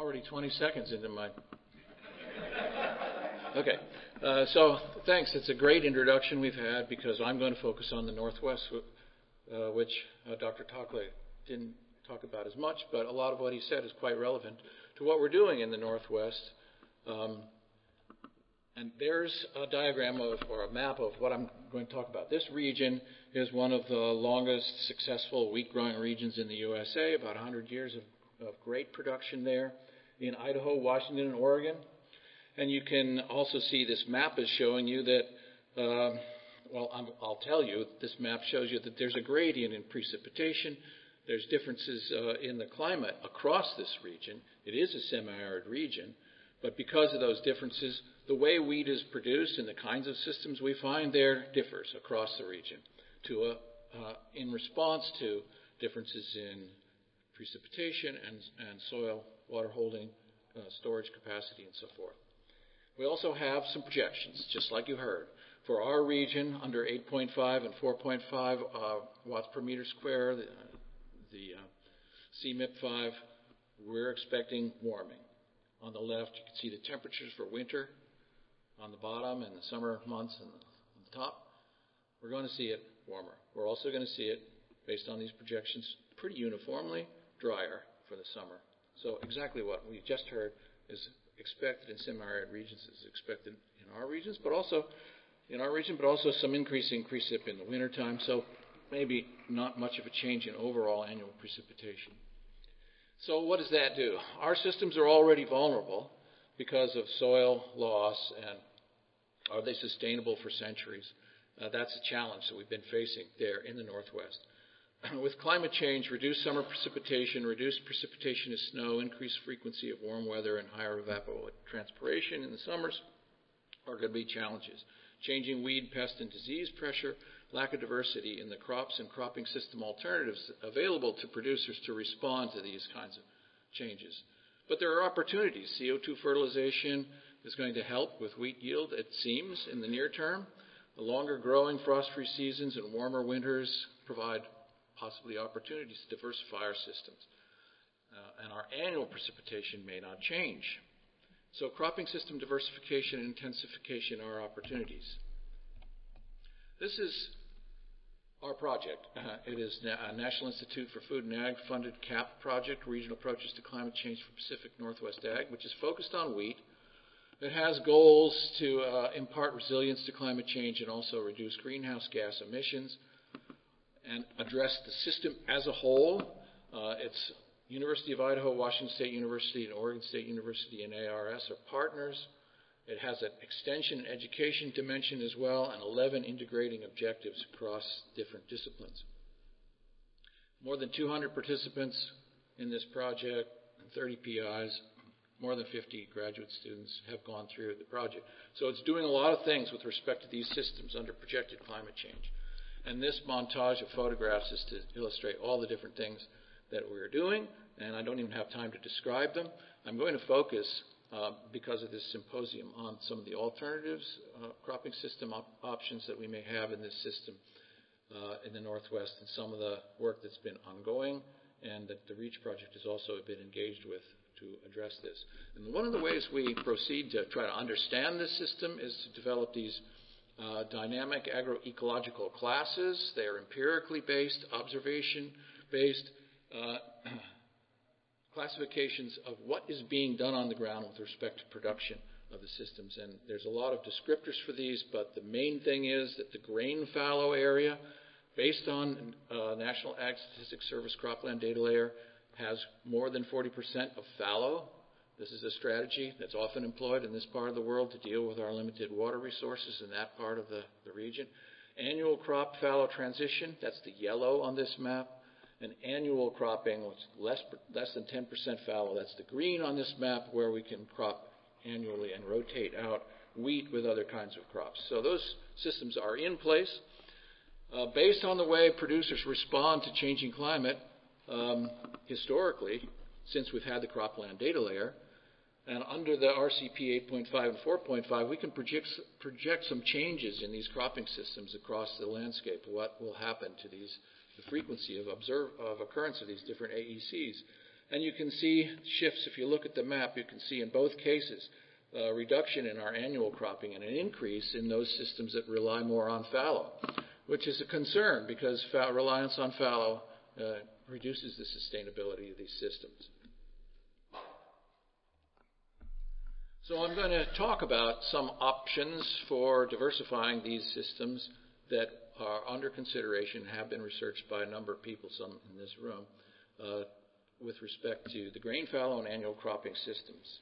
already 20 seconds into my... Okay. So thanks. It's a great introduction we've had because I'm going to focus on the Northwest, which Dr. Tockley didn't talk about as much, but a lot of what he said is quite relevant to what we're doing in the Northwest. And there's a diagram or a map of what I'm going to talk about. This region is one of the longest successful wheat growing regions in the USA, about 100 years of great production there in Idaho, Washington, and Oregon. And you can also see this map is showing you that, I'll tell you, this map shows you that there's a gradient in precipitation. There's differences in the climate across this region. It is a semi-arid region, but because of those differences, the way wheat is produced and the kinds of systems we find there differs across the region in response to differences in precipitation and soil, water holding, storage capacity, and so forth. We also have some projections, just like you heard. For our region, under 8.5 and 4.5 watts per meter square, the CMIP5, we're expecting warming. On the left, you can see the temperatures for winter on the bottom and the summer months on the top. We're going to see it warmer. We're also going to see it, based on these projections, pretty uniformly drier for the summer. So exactly what we just heard is expected in semi-arid regions is expected in our regions, but also in our region, but also some increasing precip in the wintertime. So maybe not much of a change in overall annual precipitation. So what does that do? Our systems are already vulnerable because of soil loss, and are they sustainable for centuries? That's a challenge that we've been facing there in the Northwest. With climate change, reduced summer precipitation, reduced precipitation of snow, increased frequency of warm weather, and higher evapotranspiration in the summers are going to be challenges. Changing weed, pest, and disease pressure, lack of diversity in the crops and cropping system alternatives available to producers to respond to these kinds of changes. But there are opportunities. CO2 fertilization is going to help with wheat yield, it seems, in the near term. The longer growing frost-free seasons and warmer winters provide possibly opportunities to diversify our systems. And our annual precipitation may not change. So cropping system diversification and intensification are opportunities. This is our project. It is a National Institute for Food and Ag funded CAP project, Regional Approaches to Climate Change for Pacific Northwest Ag, which is focused on wheat. It has goals to impart resilience to climate change and also reduce greenhouse gas emissions and address the system as a whole. It's University of Idaho, Washington State University, and Oregon State University and ARS are partners. It has an extension and education dimension as well, and 11 integrating objectives across different disciplines. More than 200 participants in this project and 30 PIs. More than 50 graduate students have gone through the project. So it's doing a lot of things with respect to these systems under projected climate change. And this montage of photographs is to illustrate all the different things that we're doing, and I don't even have time to describe them. I'm going to focus, because of this symposium, on some of the alternatives, cropping system options that we may have in this system in the Northwest, and some of the work that's been ongoing and that the REACH project has also been engaged with to address this. And one of the ways we proceed to try to understand this system is to develop these dynamic agroecological classes. They are empirically based, observation-based classifications of what is being done on the ground with respect to production of the systems. And there's a lot of descriptors for these, but the main thing is that the grain fallow area, based on National Ag Statistics Service cropland data layer, has more than 40% of fallow. This is a strategy that's often employed in this part of the world to deal with our limited water resources in that part of the region. Annual crop fallow transition, that's the yellow on this map. And annual cropping, less than 10% fallow, that's the green on this map, where we can crop annually and rotate out wheat with other kinds of crops. So those systems are in place. Based on the way producers respond to changing climate, historically, since we've had the cropland data layer, and under the RCP 8.5 and 4.5, we can project some changes in these cropping systems across the landscape, what will happen to the frequency of occurrence of these different AECs. And you can see shifts. If you look at the map, you can see in both cases a reduction in our annual cropping and an increase in those systems that rely more on fallow, which is a concern because reliance on fallow reduces the sustainability of these systems. So I'm going to talk about some options for diversifying these systems that are under consideration, have been researched by a number of people, some in this room, with respect to the grain fallow and annual cropping systems.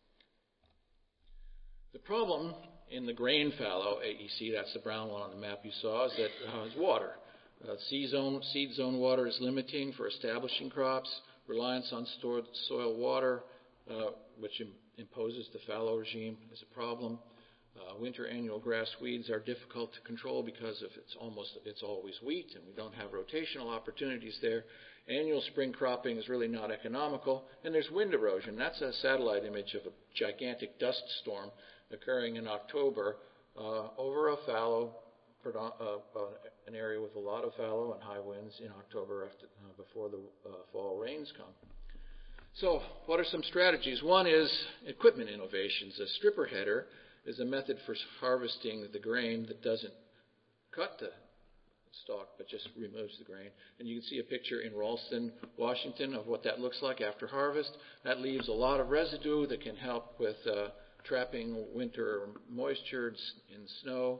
The problem in the grain fallow AEC, that's the brown one on the map you saw, is that is water. Seed zone water is limiting for establishing crops. Reliance on stored soil water, which imposes the fallow regime, is a problem. Winter annual grass weeds are difficult to control because it's always wheat, and we don't have rotational opportunities there. Annual spring cropping is really not economical, and there's wind erosion. That's a satellite image of a gigantic dust storm occurring in October over a fallow, an area with a lot of fallow and high winds in October before the fall rains come. So what are some strategies? One is equipment innovations. A stripper header is a method for harvesting the grain that doesn't cut the stalk but just removes the grain. And you can see a picture in Ralston, Washington of what that looks like after harvest. That leaves a lot of residue that can help with trapping winter moisture in snow.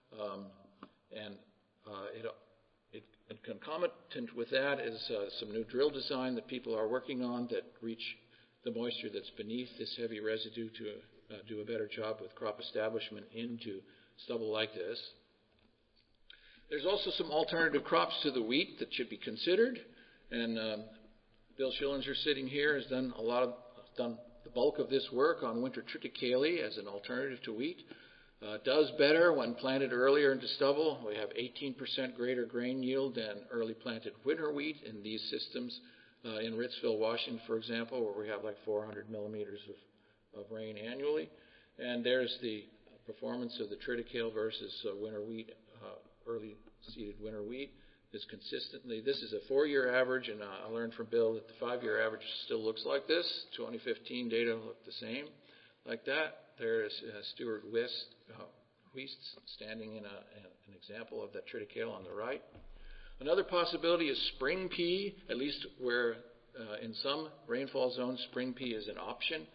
Concomitant with that is some new drill design that people are working on that reach the moisture that's beneath this heavy residue to do a better job with crop establishment into stubble like this. There's also some alternative crops to the wheat that should be considered, and Bill Schillinger sitting here has done the bulk of this work on winter triticale as an alternative to wheat. Does better when planted earlier into stubble. We have 18% greater grain yield than early planted winter wheat in these systems. In Ritzville, Washington, for example, where we have like 400 millimeters of rain annually. And there's the performance of the triticale versus winter wheat, early seeded winter wheat. Is consistently, this is a 4-year average, and I learned from Bill that the 5-year average still looks like this. 2015 data look the same, like that. There's Stuart Wiest standing in an example of that triticale on the right. Another possibility is spring pea, at least where in some rainfall zones spring pea is an option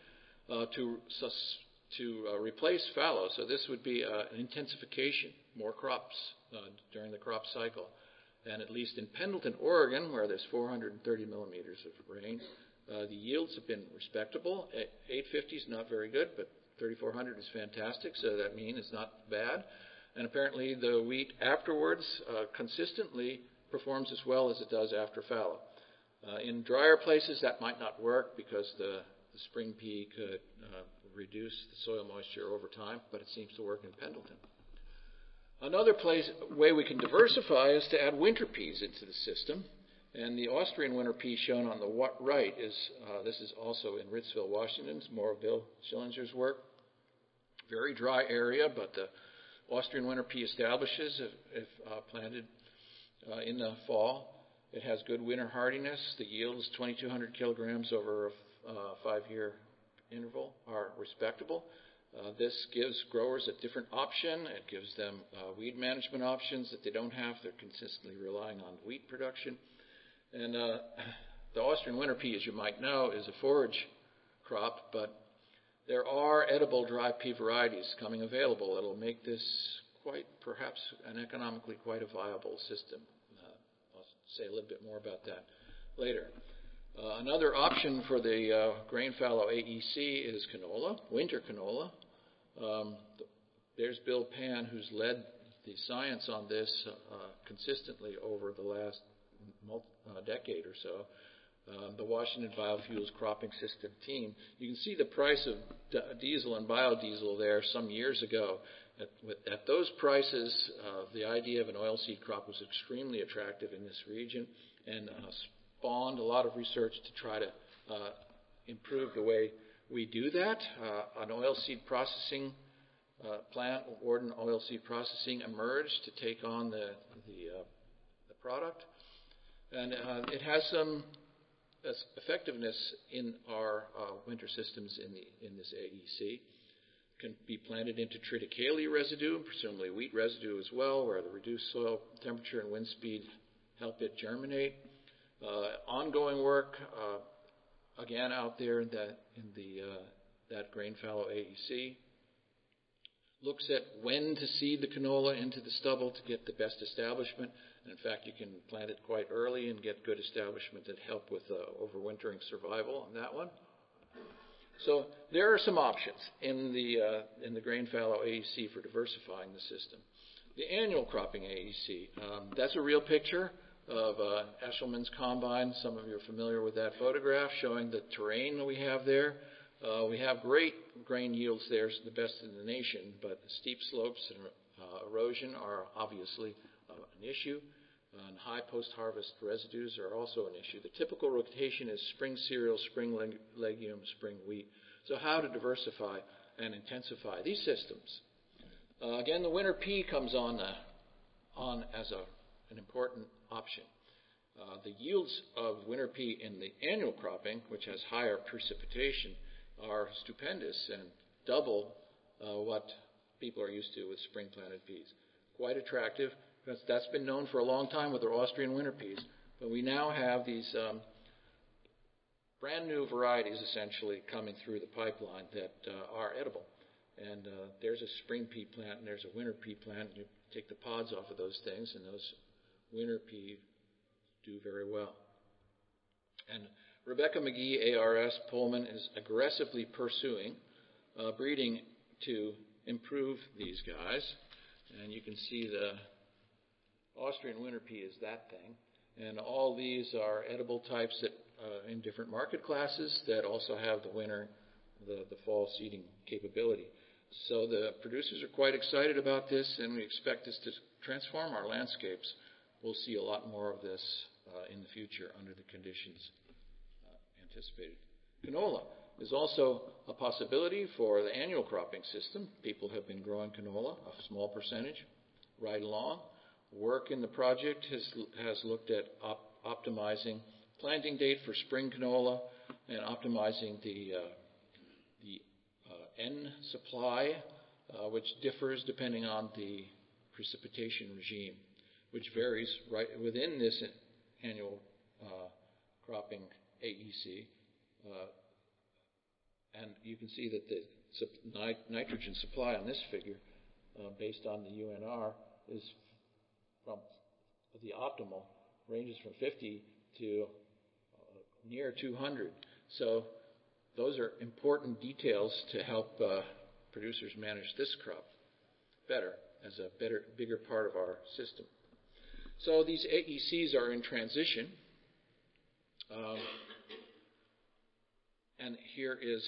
to replace fallow. So this would be an intensification, more crops during the crop cycle. And at least in Pendleton, Oregon, where there's 430 millimeters of rain, the yields have been respectable. 850 is not very good, but 3,400 is fantastic, so that mean is not bad. And apparently the wheat afterwards consistently performs as well as it does after fallow. In drier places, that might not work because the spring pea could reduce the soil moisture over time, but it seems to work in Pendleton. Another way we can diversify is to add winter peas into the system. And the Austrian winter pea shown on the right this is also in Ritzville, Washington. It's more of Bill Schillinger's work. Very dry area, but the Austrian winter pea establishes if planted in the fall. It has good winter hardiness. The yield is 2,200 kilograms over a 5-year interval are respectable. This gives growers a different option. It gives them weed management options that they don't have. They're consistently relying on wheat production. And the Austrian winter pea, as you might know, is a forage crop, but there are edible dry pea varieties coming available that will make this perhaps economically quite a viable system. I'll say a little bit more about that later. Another option for the grain fallow AEC is canola, winter canola. There's Bill Pan, who's led the science on this consistently over the last decade or so. The Washington Biofuels Cropping System team. You can see the price of diesel and biodiesel there some years ago. At those prices, the idea of an oilseed crop was extremely attractive in this region and spawned a lot of research to try to improve the way we do that. An oilseed processing plant, Worden Oilseed Processing, emerged to take on the product. And it has some effectiveness in our winter systems in this AEC can be planted into triticale residue, presumably wheat residue as well, where the reduced soil temperature and wind speed help it germinate. Ongoing work, again out there in that grain fallow AEC, looks at when to seed the canola into the stubble to get the best establishment. And in fact, you can plant it quite early and get good establishment that help with overwintering survival on that one. So there are some options in the grain fallow AEC for diversifying the system. The annual cropping AEC, that's a real picture of Eshelman's combine. Some of you are familiar with that photograph showing the terrain that we have there. We have great grain yields there, the best in the nation, but the steep slopes and erosion are obviously an issue. And high post-harvest residues are also an issue. The typical rotation is spring cereal, spring legume, spring wheat. So how to diversify and intensify these systems? Again, the winter pea comes on as an important option. The yields of winter pea in the annual cropping, which has higher precipitation, are stupendous and double what people are used to with spring-planted peas. Quite attractive. That's been known for a long time with our Austrian winter peas. But we now have these brand new varieties essentially coming through the pipeline that are edible. And there's a spring pea plant and there's a winter pea plant. You take the pods off of those things and those winter pea do very well. And Rebecca McGee, ARS Pullman, is aggressively pursuing breeding to improve these guys. And you can see the Austrian winter pea is that thing. And all these are edible types that in different market classes that also have the fall seeding capability. So the producers are quite excited about this, and we expect this to transform our landscapes. We'll see a lot more of this in the future under the conditions anticipated. Canola is also a possibility for the annual cropping system. People have been growing canola, a small percentage, right along. Work in the project has looked at optimizing planting date for spring canola and optimizing the N supply, which differs depending on the precipitation regime, which varies right within this annual cropping AEC. And you can see that the nitrogen supply on this figure, based on the UNR, is from the optimal, ranges from 50 to near 200. So those are important details to help producers manage this crop better as a bigger part of our system. So these AECs are in transition. And here is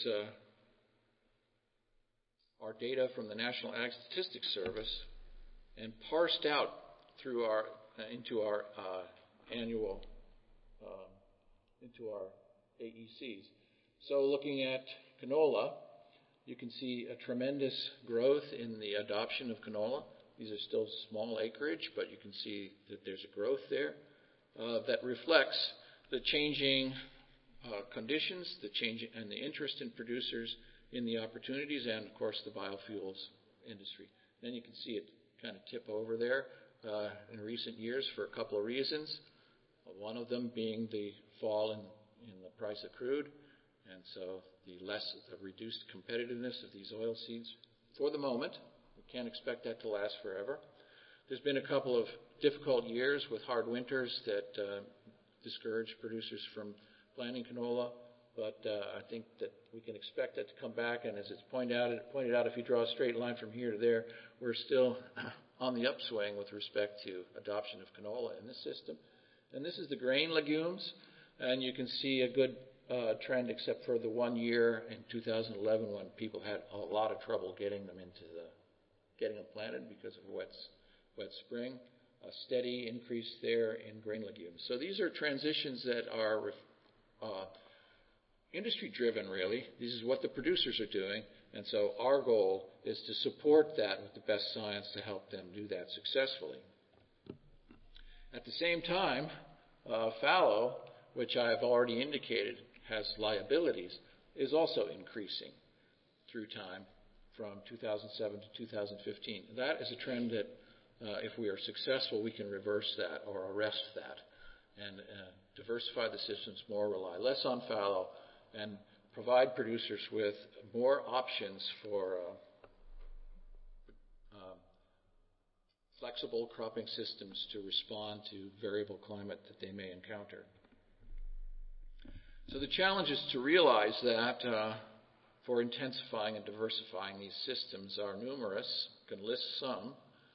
our data from the National Ag Statistics Service and parsed out through into our annual into our AECs. So looking at canola, you can see a tremendous growth in the adoption of canola. These are still small acreage, but you can see that there's a growth there that reflects the changing conditions, the change and the interest in producers in the opportunities, and of course the biofuels industry. Then you can see it kind of tip over there in recent years for a couple of reasons. One of them being the fall in the price of crude, and so the reduced competitiveness of these oil seeds for the moment. We can't expect that to last forever. There's been a couple of difficult years with hard winters that discouraged producers from planting canola, but I think that we can expect that to come back. And as it's pointed out, if you draw a straight line from here to there, we're still on the upswing with respect to adoption of canola in this system. And this is the grain legumes, and you can see a good trend, except for the 1 year in 2011 when people had a lot of trouble getting them planted because of a wet spring. A steady increase there in grain legumes. So these are transitions that are industry-driven, really. This is what the producers are doing, and so our goal is to support that with the best science to help them do that successfully. At the same time, fallow which I have already indicated has liabilities, is also increasing through time from 2007 to 2015. That is a trend that, if we are successful, we can reverse that or arrest that and diversify the systems more, rely less on fallow, and provide producers with more options for flexible cropping systems to respond to variable climate that they may encounter. So the challenge is to realize that for intensifying and diversifying these systems are numerous. I can list some.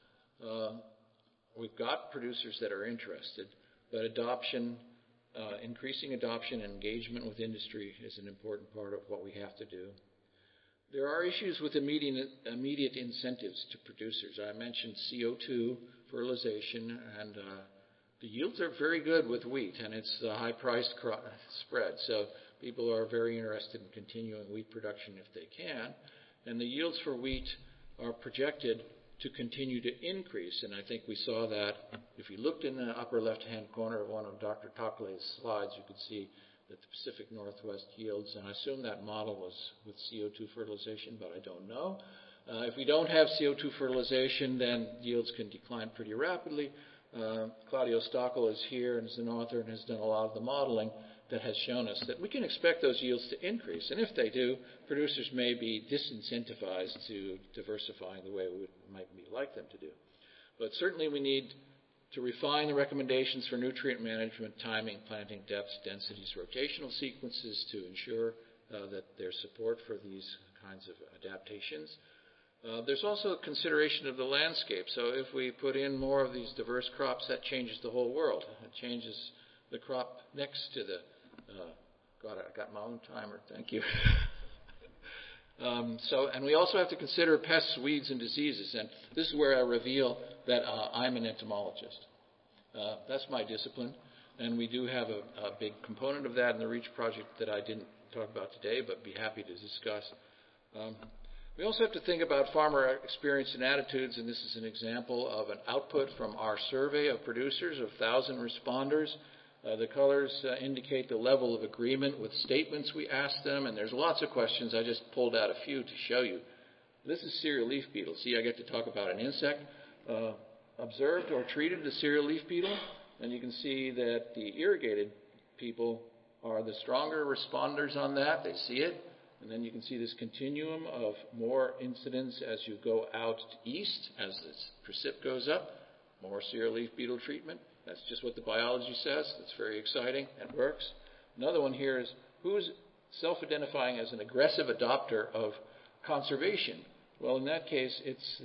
We've got producers that are interested, but increasing adoption and engagement with industry is an important part of what we have to do. There are issues with immediate incentives to producers. I mentioned CO2, fertilization, and the yields are very good with wheat, and it's the high-priced spread. So people are very interested in continuing wheat production if they can. And the yields for wheat are projected to continue to increase. And I think we saw that if you looked in the upper left-hand corner of one of Dr. Toklay's slides, you could see that the Pacific Northwest yields, and I assume that model was with CO2 fertilization, but I don't know. If we don't have CO2 fertilization, then yields can decline pretty rapidly. Claudio Stockel is here and is an author and has done a lot of the modeling that has shown us that we can expect those yields to increase. And if they do, producers may be disincentivized to diversifying the way we might like them to do. But certainly we need to refine the recommendations for nutrient management, timing, planting depths, densities, rotational sequences to ensure that there's support for these kinds of adaptations. There's also a consideration of the landscape. So if we put in more of these diverse crops, that changes the whole world. It changes the crop next to the... God, I got my own timer. Thank you. And we also have to consider pests, weeds, and diseases. And this is where I reveal that I'm an entomologist. That's my discipline. And we do have a big component of that in the REACH project that I didn't talk about today, but be happy to discuss. We also have to think about farmer experience and attitudes, and this is an example of an output from our survey of producers of 1,000 responders. The colors indicate the level of agreement with statements we asked them, and there's lots of questions. I just pulled out a few to show you. This is cereal leaf beetle. See, I get to talk about an insect. Observed or treated the cereal leaf beetle, and you can see that the irrigated people are the stronger responders on that. They see it. And then you can see this continuum of more incidents as you go out east, as this precip goes up, more cereal leaf beetle treatment. That's just what the biology says. That's very exciting. It works. Another one here is who's self-identifying as an aggressive adopter of conservation? Well, in that case, it's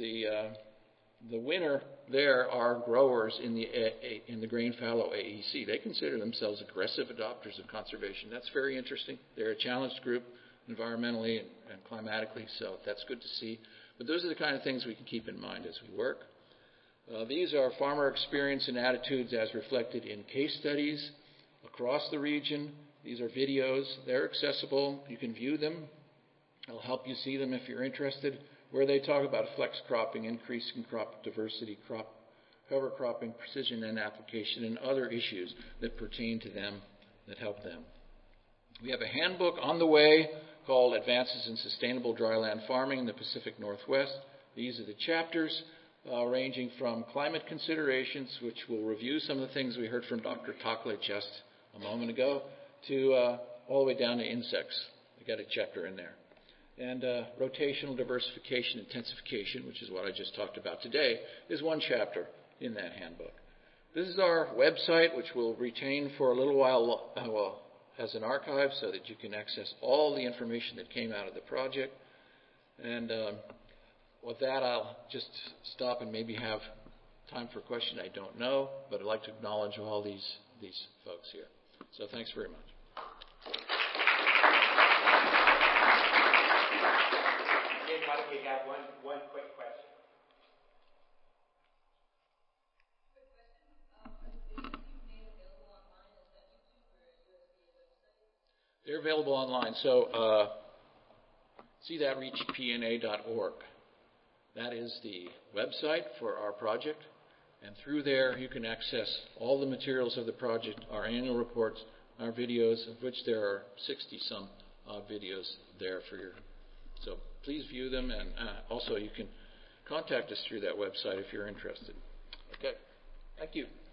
the winner there are growers in the grain fallow AEC. They consider themselves aggressive adopters of conservation. That's very interesting. They're a challenged group environmentally and climatically, so that's good to see. But those are the kind of things we can keep in mind as we work. These are farmer experience and attitudes as reflected in case studies across the region. These are videos. They're accessible. You can view them. It'll help you see them if you're interested, where they talk about flex cropping, increasing crop diversity, cover cropping, precision and application, and other issues that pertain to them that help them. We have a handbook on the way called Advances in Sustainable Dryland Farming in the Pacific Northwest. These are the chapters ranging from climate considerations, which will review some of the things we heard from Dr. Tokley just a moment ago, to all the way down to insects. We got a chapter in there. And rotational diversification, intensification, which is what I just talked about today, is one chapter in that handbook. This is our website, which we'll retain for a little while as an archive so that you can access all the information that came out of the project. And with that, I'll just stop and maybe have time for a question. I don't know, but I'd like to acknowledge all these folks here. So thanks very much. We got one quick question. They're available online. So see that reachpna.org. That is the website for our project. And through there, you can access all the materials of the project, our annual reports, our videos, of which there are 60-some videos there for your. So please view them, and also you can contact us through that website if you're interested. Okay, thank you.